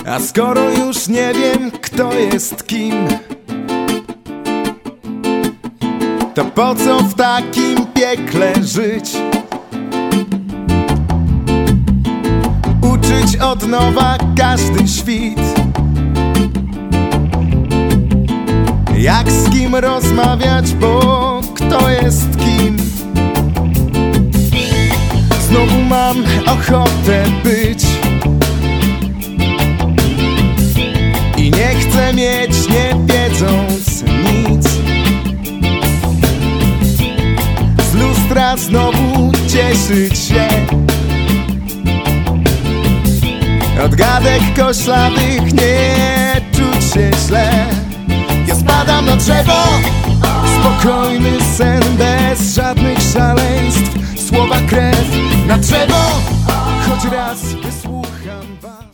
A skoro już nie wiem, kto jest kim, to po co w takim piekle żyć? Uczyć od nowa każdy świt, jak z kim rozmawiać, bo kto jest kim? Znowu mam ochotę być i nie chcę mieć, nie wiedząc nic, z lustra znowu cieszyć się, od gadek koślawych nie czuć się źle. Ja spadam na drzewo, spokojny sen bez żadnych szaleństw, słowa krew na drzewo, choć raz wysłucham was.